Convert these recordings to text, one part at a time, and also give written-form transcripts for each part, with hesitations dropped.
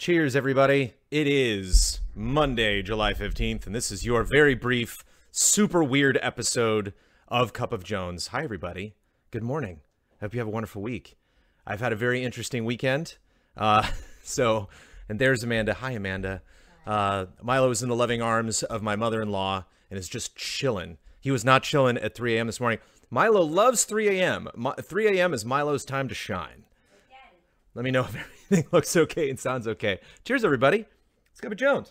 Cheers, everybody. It is Monday, July 15th, and this is your very brief, super weird episode of Cup of Jones. Hi, everybody. Good morning. Hope you have a wonderful week. I've had a very interesting weekend. And there's Amanda. Hi, Amanda. Milo is in the loving arms of my mother-in-law and is just chilling. He was not chilling at 3 a.m. this morning. Milo loves 3 a.m. 3 a.m. is Milo's time to shine. Let me know if everything looks okay and sounds okay. Cheers, everybody. It's Cup of Jones.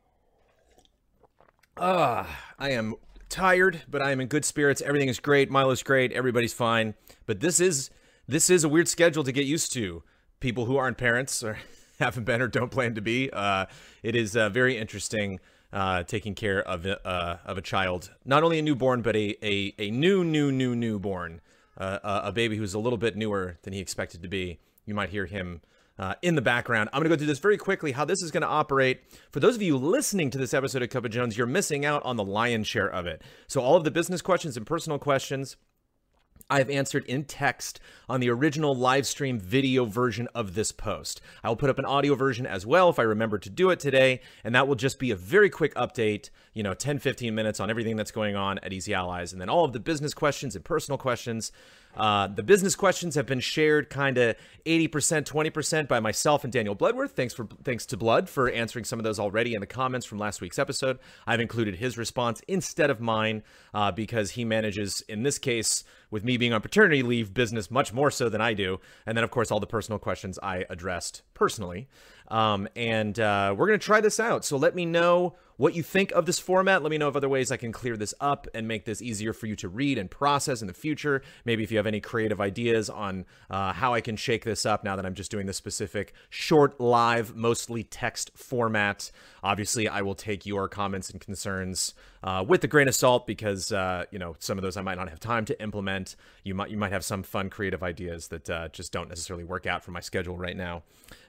I am tired, but I am in good spirits. Everything is great. Milo's great. Everybody's fine. But this is a weird schedule to get used to. People who aren't parents or haven't been or don't plan to be. It is very interesting taking care of a child, not only a newborn, but a newborn, a baby who's a little bit newer than he expected to be. You might hear him in the background. I'm going to go through this very quickly, how this is going to operate. For those of you listening to this episode of Cup of Jones, you're missing out on the lion's share of it. So all of the business questions and personal questions I've answered in text on the original live stream video version of this post. I will put up an audio version as well if I remember to do it today, and that will just be a very quick update, 10-15 minutes on everything that's going on at Easy Allies, and then all of the business questions and personal questions. The business questions have been shared kind of 80%, 20% by myself and Daniel Bloodworth. Thanks to Blood for answering some of those already in the comments from last week's episode. I've included his response instead of mine because he manages, in this case, with me being on paternity leave, business much more so than I do. And then, of course, all the personal questions I addressed personally. We're going to try this out. So let me know what you think of this format. Let me know of other ways I can clear this up and make this easier for you to read and process in the future. Maybe if you have any creative ideas on how I can shake this up now that I'm just doing this specific short, live, mostly text format. Obviously, I will take your comments and concerns with a grain of salt because, some of those I might not have time to implement. You might have some fun creative ideas that just don't necessarily work out for my schedule right now.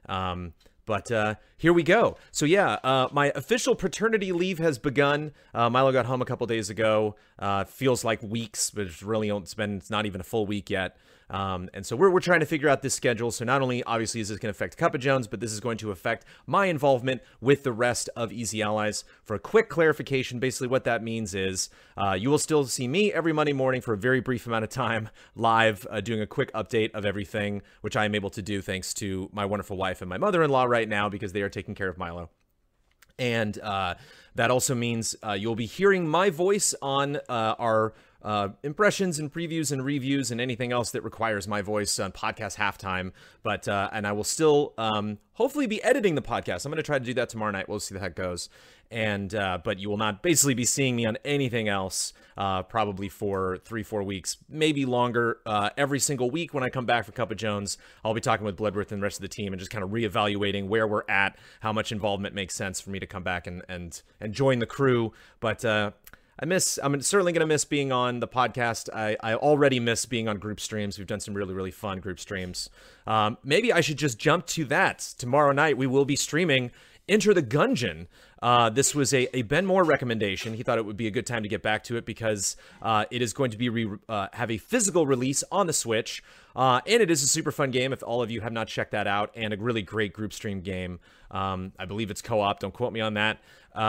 But here we go. So yeah, my official paternity leave has begun. Milo got home a couple days ago. Feels like weeks, but it's not even a full week yet. And so we're trying to figure out this schedule. So not only obviously is this going to affect Cup of Jones, but this is going to affect my involvement with the rest of Easy Allies. For a quick clarification, basically what that means is you will still see me every Monday morning for a very brief amount of time live doing a quick update of everything, which I am able to do thanks to my wonderful wife and my mother-in-law right now because they are taking care of Milo. And that also means you'll be hearing my voice on our impressions and previews and reviews and anything else that requires my voice on podcast halftime. But and I will still hopefully be editing the podcast. I'm going to try to do that tomorrow night. We'll see how that goes. And but you will not basically be seeing me on anything else probably for 3-4 weeks, maybe longer. Every single week when I come back for Cup of Jones, I'll be talking with Bloodworth and the rest of the team and just kind of reevaluating where we're at, how much involvement makes sense for me to come back and join the crew. But I'm certainly going to miss being on the podcast. I already miss being on group streams. We've done some really, really fun group streams. Maybe I should just jump to that. Tomorrow night, we will be streaming Enter the Gungeon. This was a Ben Moore recommendation. He thought it would be a good time to get back to it because it is going to be have a physical release on the Switch. And it is a super fun game if all of you have not checked that out, and a really great group stream game. I believe it's co-op. Don't quote me on that.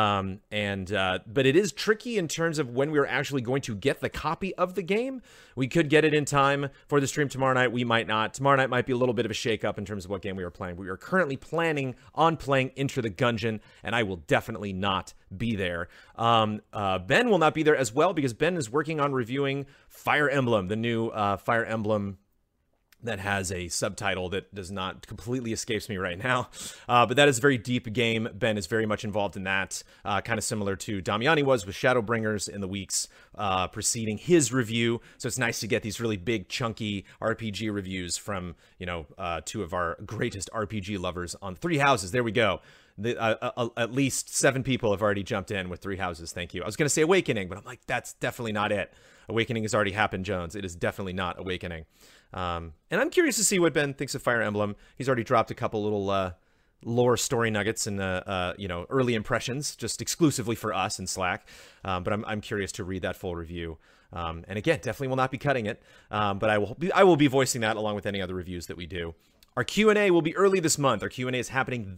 But it is tricky in terms of when we're actually going to get the copy of the game. We could get it in time for the stream tomorrow night. We might not. Tomorrow night might be a little bit of a shake-up in terms of what game we are playing. We are currently planning on playing Enter the Gungeon, and I will definitely not be there. Ben will not be there as well because Ben is working on reviewing Fire Emblem, the new Fire Emblem that has a subtitle that does not completely escapes me right now. But that is a very deep game. Ben is very much involved in that, kind of similar to Damiani was with Shadowbringers in the weeks preceding his review. So it's nice to get these really big, chunky RPG reviews from, two of our greatest RPG lovers on Three Houses. There we go. At least 7 people have already jumped in with Three Houses. Thank you. I was going to say Awakening, but I'm like, that's definitely not it. Awakening has already happened, Jones. It is definitely not Awakening. And I'm curious to see what Ben thinks of Fire Emblem. He's already dropped a couple little lore story nuggets and early impressions just exclusively for us in Slack. But I'm curious to read that full review. And again, definitely will not be cutting it. But I will be voicing that along with any other reviews that we do. Our Q&A will be early this month. Our Q&A is happening this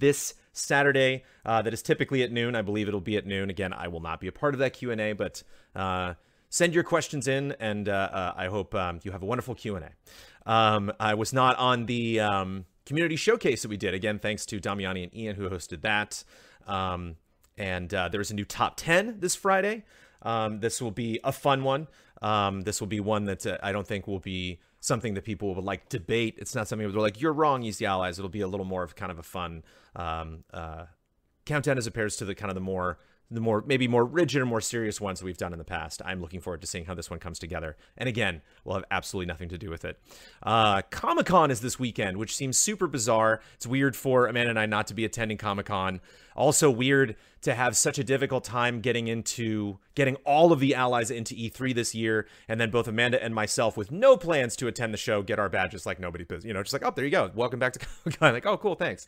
Saturday that is typically at noon. I believe it'll be at noon. Again, I will not be a part of that Q&A, but send your questions in, and I hope you have a wonderful Q&A. I was not on the community showcase that we did. Again, thanks to Damiani and Ian who hosted that. And there's a new top 10 this Friday. This will be a fun one. This will be one that I don't think will be something that people will like debate. It's not something where they're like, you're wrong, Easy Allies. It'll be a little more of kind of a fun countdown as opposed to the kind of the more maybe more rigid or more serious ones that we've done in the past. I'm looking forward to seeing how this one comes together. And again, we'll have absolutely nothing to do with it. Comic-Con is this weekend, which seems super bizarre. It's weird for Amanda and I not to be attending Comic-Con. Also weird to have such a difficult time getting all of the allies into E3 this year, and then both Amanda and myself with no plans to attend the show get our badges like nobody, just like, oh, there you go. Welcome back to Comic-Con. Like, oh, cool, thanks.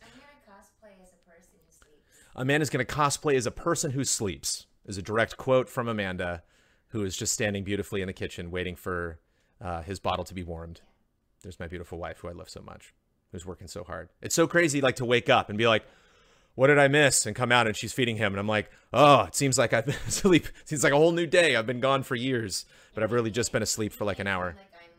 Amanda's going to cosplay as a person who sleeps, is a direct quote from Amanda, who is just standing beautifully in the kitchen waiting for his bottle to be warmed. There's my beautiful wife, who I love so much, who's working so hard. It's so crazy, like, to wake up and be like, what did I miss? And come out and she's feeding him. And I'm like, oh, it seems like I've been asleep. It seems like a whole new day. I've been gone for years, but I've really just been asleep for like an hour.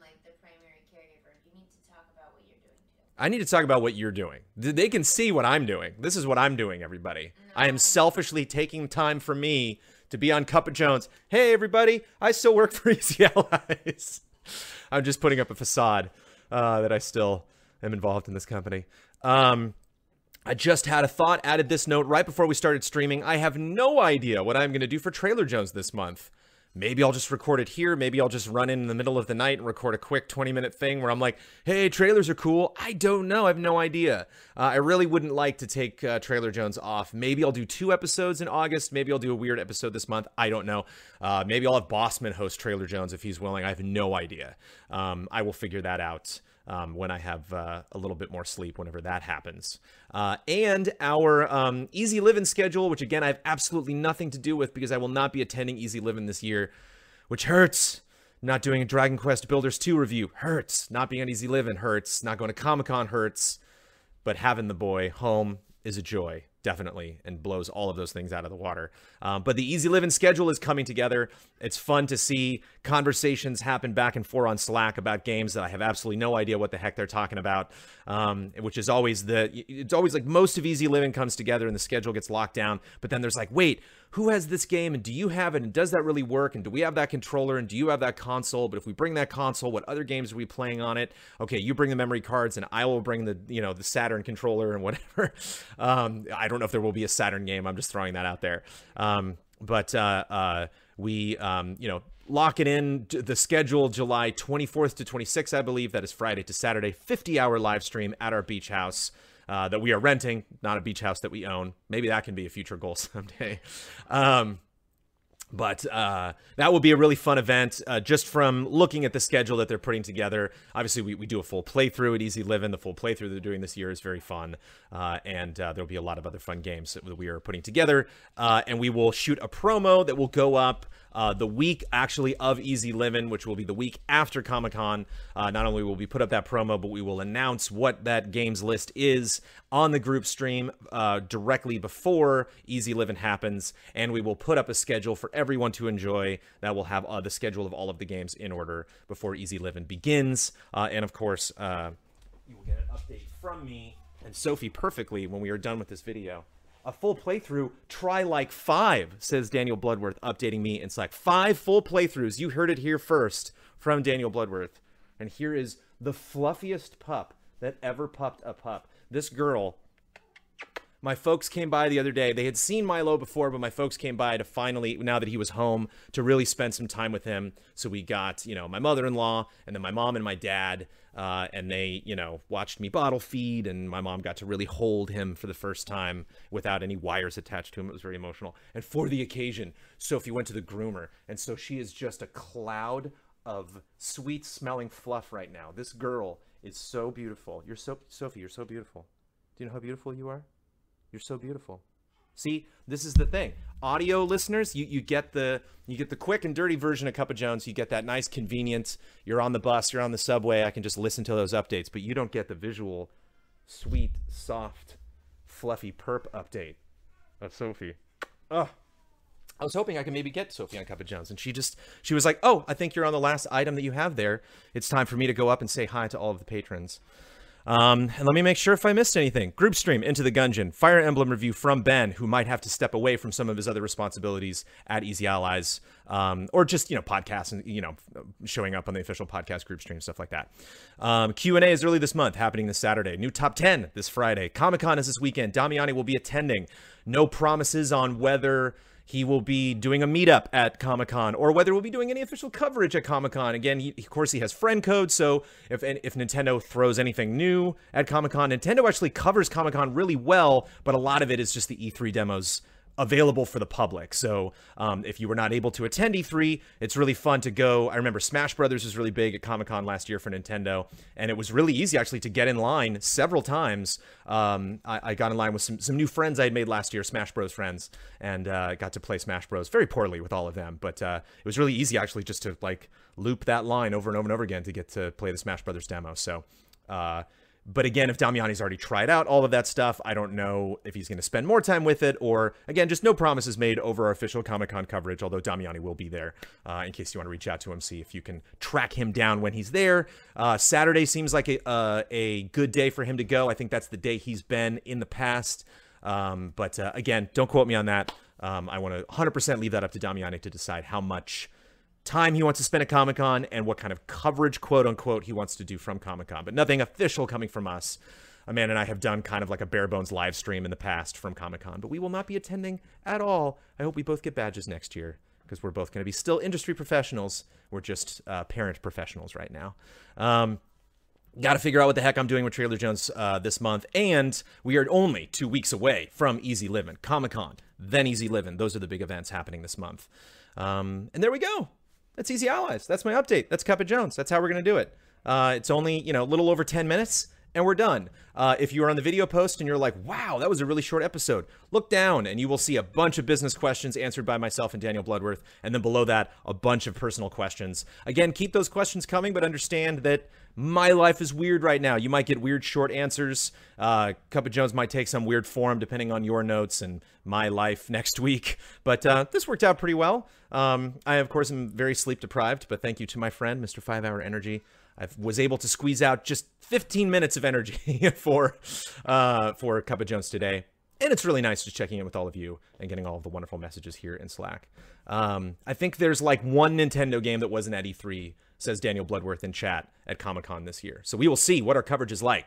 I need to talk about what you're doing. They can see what I'm doing. This is what I'm doing, everybody. No. I am selfishly taking time for me to be on Cup of Jones. Hey, everybody, I still work for Easy Allies. I'm just putting up a facade that I still am involved in this company. I just had a thought, added this note right before we started streaming. I have no idea what I'm going to do for Trailer Jones this month. Maybe I'll just record it here. Maybe I'll just run in the middle of the night and record a quick 20-minute thing where I'm like, hey, trailers are cool. I don't know. I have no idea. I really wouldn't like to take Trailer Jones off. Maybe I'll do 2 episodes in August. Maybe I'll do a weird episode this month. I don't know. Maybe I'll have Bossman host Trailer Jones if he's willing. I have no idea. I will figure that out when I have a little bit more sleep, whenever that happens. And our Easy Living schedule, which again, I have absolutely nothing to do with because I will not be attending Easy Living this year, which hurts. Not doing a Dragon Quest Builders 2 review hurts. Not being on Easy Living hurts. Not going to Comic-Con hurts. But having the boy home is a joy, definitely, and blows all of those things out of the water. But the Easy Living schedule is coming together. It's fun to see conversations happen back and forth on Slack about games that I have absolutely no idea what the heck they're talking about, which is always it's always like most of Easy Living comes together and the schedule gets locked down, but then there's like, wait, who has this game and do you have it and does that really work and do we have that controller and do you have that console? But if we bring that console, what other games are we playing on it? Okay, you bring the memory cards and I will bring the the Saturn controller and whatever. I don't know if there will be a Saturn game. I'm just throwing that out there. But we lock it in the schedule July 24th to 26th, I believe. That is Friday to Saturday, 50-hour live stream at our beach house. That we are renting, not a beach house that we own. Maybe that can be a future goal someday. But that will be a really fun event. Just from looking at the schedule that they're putting together, obviously we do a full playthrough at Easy Living. The full playthrough they're doing this year is very fun. And there'll be a lot of other fun games that we are putting together. And we will shoot a promo that will go up the week actually of Easy Living, which will be the week after Comic-Con. Not only will we put up that promo, but we will announce what that games list is on the group stream directly before Easy Living happens. And we will put up a schedule for everyone to enjoy that will have the schedule of all of the games in order before Easy Living begins. And of course, you will get an update from me and Sophie perfectly when we are done with this video. A full playthrough, try like 5, says Daniel Bloodworth, updating me in Slack. 5 full playthroughs. You heard it here first from Daniel Bloodworth. And here is the fluffiest pup that ever pupped a pup. This girl, my folks came by the other day. They had seen Milo before, but my folks came by to finally, now that he was home, to really spend some time with him. So we got, my mother-in-law and then my mom and my dad. And they, watched me bottle feed, and my mom got to really hold him for the first time without any wires attached to him. It was very emotional. And for the occasion, Sophie went to the groomer, and so she is just a cloud of sweet-smelling fluff right now. This girl is so beautiful. Sophie, you're so beautiful. Do you know how beautiful you are? You're so beautiful. See, this is the thing. Audio listeners, you get the quick and dirty version of Cup of Jones. You get that nice convenience. You're on the bus, you're on the subway. I can just listen to those updates, but you don't get the visual, sweet, soft fluffy perp update of Sophie. Oh, I was hoping I could maybe get Sophie on Cup of Jones, and she was like, oh, I think you're on the last item that you have there. It's time for me to go up and say hi to all of the patrons. And let me make sure if I missed anything. Group stream, Into the Gungeon, Fire Emblem review from Ben, who might have to step away from some of his other responsibilities at Easy Allies, or just, podcasts and, showing up on the official podcast group stream, stuff like that. Q&A is early this month, happening this Saturday. New Top 10 this Friday. Comic-Con is this weekend. Damiani will be attending. No promises on whether he will be doing a meetup at Comic-Con or whether we'll be doing any official coverage at Comic-Con. Again, of course, he has friend code, so if Nintendo throws anything new at Comic-Con, Nintendo actually covers Comic-Con really well, but a lot of it is just the E3 demos available for the public. So if you were not able to attend E3, it's really fun to go. I remember Smash Brothers was really big at Comic-Con last year for Nintendo, and it was really easy actually to get in line several times. I got in line with some new friends I had made last year, Smash Bros friends, and got to play Smash Bros very poorly with all of them, but it was really easy actually just to like loop that line over and over and over again to get to play the Smash Brothers demo. So but again, if Damiani's already tried out all of that stuff, I don't know if he's going to spend more time with it, or again, just no promises made over our official Comic-Con coverage, although Damiani will be there in case you want to reach out to him, see if you can track him down when he's there. Saturday seems like a good day for him to go. I think that's the day he's been in the past. But again, don't quote me on that. I want to 100% leave that up to Damiani to decide how much time he wants to spend at Comic-Con and what kind of coverage, quote unquote, he wants to do from Comic-Con, but nothing official coming from us. Amanda and I have done kind of like a bare bones live stream in the past from Comic-Con, but we will not be attending at all. I hope we both get badges next year because we're both going to be still industry professionals. We're just parent professionals right now. Got to figure out what the heck I'm doing with Trader Joe's this month, and we are only 2 weeks away from Easy Living, Comic-Con, then Easy Living. Those are the big events happening this month. And there we go. That's Easy Allies. That's my update. That's Cup of Jones. That's how we're going to do it. It's only, a little over 10 minutes, and we're done. If you are on the video post and you're like, wow, that was a really short episode, look down and you will see a bunch of business questions answered by myself and Daniel Bloodworth, and then below that, a bunch of personal questions. Again, keep those questions coming, but understand that my life is weird right now. You might get weird short answers. Cup of Jones might take some weird form depending on your notes and my life next week. But this worked out pretty well. I, of course, am very sleep deprived, but thank you to my friend, Mr. 5 Hour Energy. I was able to squeeze out just 15 minutes of energy for Cup of Jones today. And it's really nice just checking in with all of you and getting all of the wonderful messages here in Slack. I think there's like one Nintendo game that wasn't at E3, says Daniel Bloodworth in chat, at Comic-Con this year. So we will see what our coverage is like.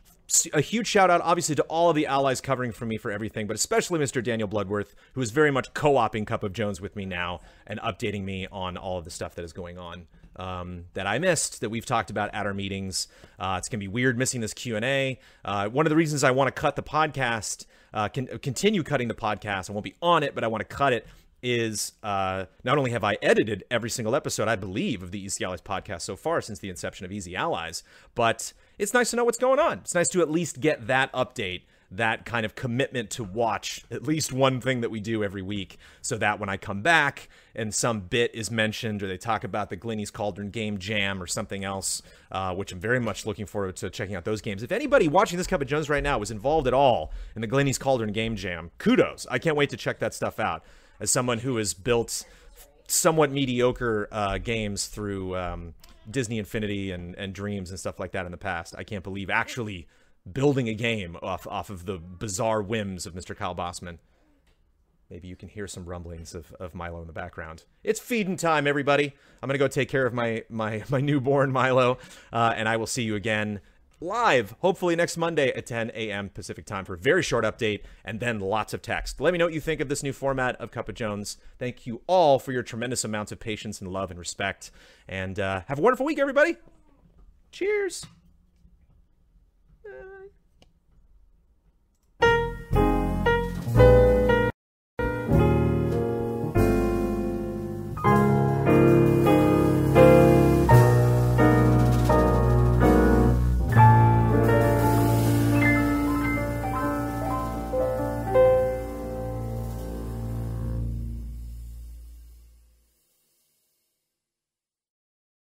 A huge shout out, obviously, to all of the allies covering for me for everything, but especially Mr. Daniel Bloodworth, who is very much co-oping Cup of Jones with me now and updating me on all of the stuff that is going on that I missed, that we've talked about at our meetings. It's going to be weird missing this Q&A. One of the reasons I want to cut the podcast, continue cutting the podcast, I won't be on it, but I want to cut it, is not only have I edited every single episode, I believe, of the Easy Allies podcast so far since the inception of Easy Allies, but it's nice to know what's going on. It's nice to at least get that update, that kind of commitment to watch at least one thing that we do every week, so that when I come back and some bit is mentioned or they talk about the Glenny's Cauldron Game Jam or something else, which I'm very much looking forward to checking out those games. If anybody watching this Cup of Jones right now was involved at all in the Glenny's Cauldron Game Jam, kudos. I can't wait to check that stuff out. As someone who has built somewhat mediocre games through Disney Infinity and Dreams and stuff like that in the past, I can't believe actually building a game off of the bizarre whims of Mr. Kyle Bossman. Maybe you can hear some rumblings of Milo in the background. It's feeding time, everybody. I'm going to go take care of my newborn Milo, and I will see you again live, hopefully next Monday at 10 a.m. Pacific time for a very short update and then lots of text. Let me know what you think of this new format of Cup of Jones. Thank you all for your tremendous amounts of patience and love and respect. And have a wonderful week, everybody. Cheers.